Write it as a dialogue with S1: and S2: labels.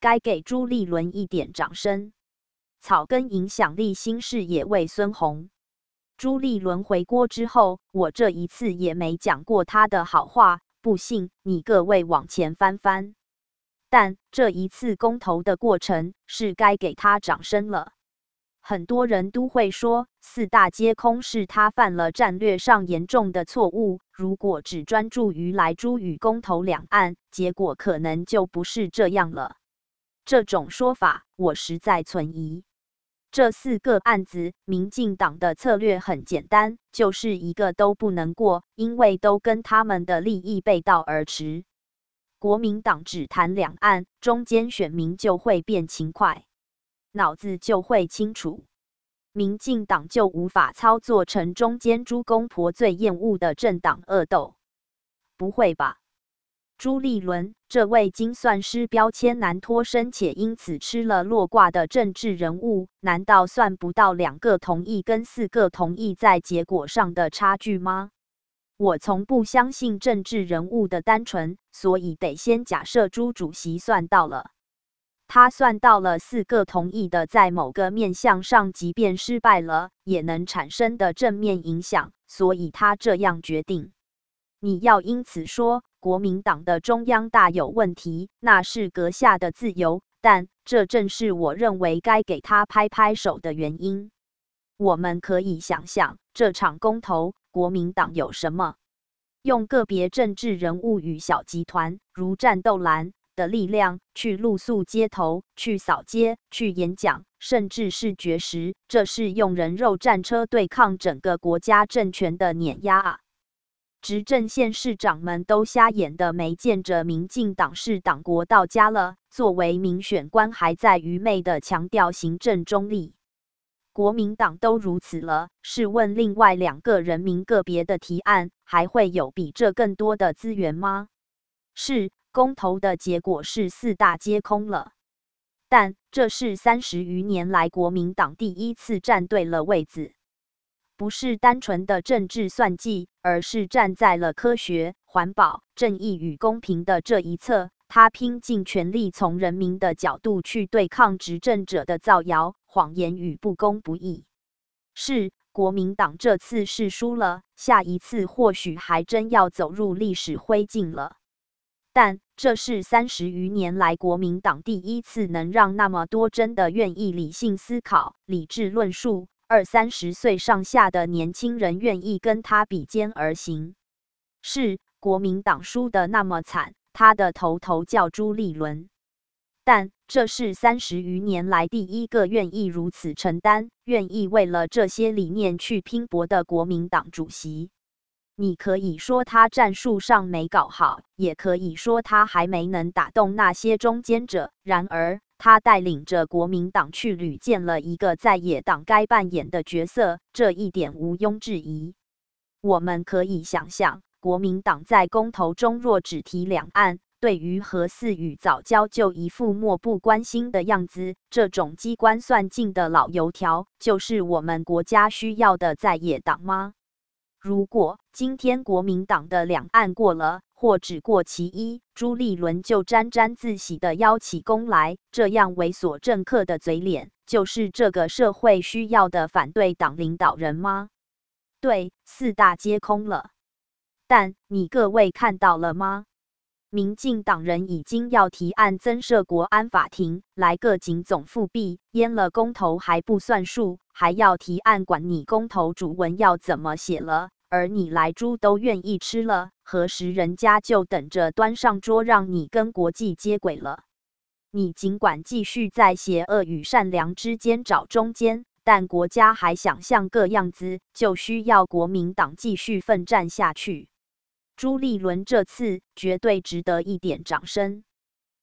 S1: 该给朱立伦一点掌声。草根影响力新视野为孙宏。朱立伦回国之后，我这一次也没讲过他的好话，不信你各位往前翻翻。但这一次公投的过程是该给他掌声了。很多人都会说四大皆空是他犯了战略上严重的错误，如果只专注于莱猪与公投两岸，结果可能就不是这样了。这种说法我实在存疑。这4个案子，民进党的策略很简单，就是一个都不能过，因为都跟他们的利益背道而驰。国民党只谈两岸，中间选民就会变勤快，脑子就会清楚，民进党就无法操作成中间朱公婆最厌恶的政党恶斗。不会吧？朱立伦这位精算师标签难脱身且因此吃了落挂的政治人物，难道算不到2个同意跟4个同意在结果上的差距吗？我从不相信政治人物的单纯，所以得先假设朱主席算到了。他算到了4个同意的在某个面向上即便失败了，也能产生的正面影响，所以他这样决定。你要因此说国民党的中央大有问题，那是阁下的自由，但这正是我认为该给他拍拍手的原因。我们可以想象，这场公投，国民党有什么？用个别政治人物与小集团，如战斗蓝的力量，去露宿街头，去扫街，去演讲，甚至是绝食，这是用人肉战车对抗整个国家政权的碾压啊！执政县市长们都瞎眼的没见着民进党是党国到家了，作为民选官还在愚昧的强调行政中立。国民党都如此了，试问另外2个人民个别的提案，还会有比这更多的资源吗？是，公投的结果是4大皆空了。但这是30余年来国民党第一次站对了位子。不是单纯的政治算计，而是站在了科学、环保、正义与公平的这一侧。他拼尽全力从人民的角度去对抗执政者的造谣、谎言与不公不义。是，国民党这次是输了，下一次或许还真要走入历史灰烬了。但这是30余年来国民党第一次能让那么多真的愿意理性思考、理智论述，20-30岁上下的年轻人愿意跟他比肩而行。是，国民党输得那么惨，他的头叫朱立伦。但这是30余年来第一个愿意如此承担、愿意为了这些理念去拼搏的国民党主席。你可以说他战术上没搞好，也可以说他还没能打动那些中间者。然而，他带领着国民党去屡建了一个在野党该扮演的角色，这一点毋庸置疑。我们可以想象，国民党在公投中若只提两岸，对于核4与藻礁就一副漠不关心的样子，这种机关算尽的老油条，就是我们国家需要的在野党吗？如果今天国民党的两岸过了，或只过其一，朱立伦就沾沾自喜的邀起功来，这样猥琐政客的嘴脸，就是这个社会需要的反对党领导人吗？对，4大皆空了。但你各位看到了吗？民进党人已经要提案增设国安法庭，来个警总复辟，淹了公投还不算数，还要提案管你公投主文要怎么写了，而你莱猪都愿意吃了，何时人家就等着端上桌让你跟国际接轨了？你尽管继续在邪恶与善良之间找中间，但国家还想像个样子，就需要国民党继续奋战下去。朱立伦这次绝对值得一点掌声。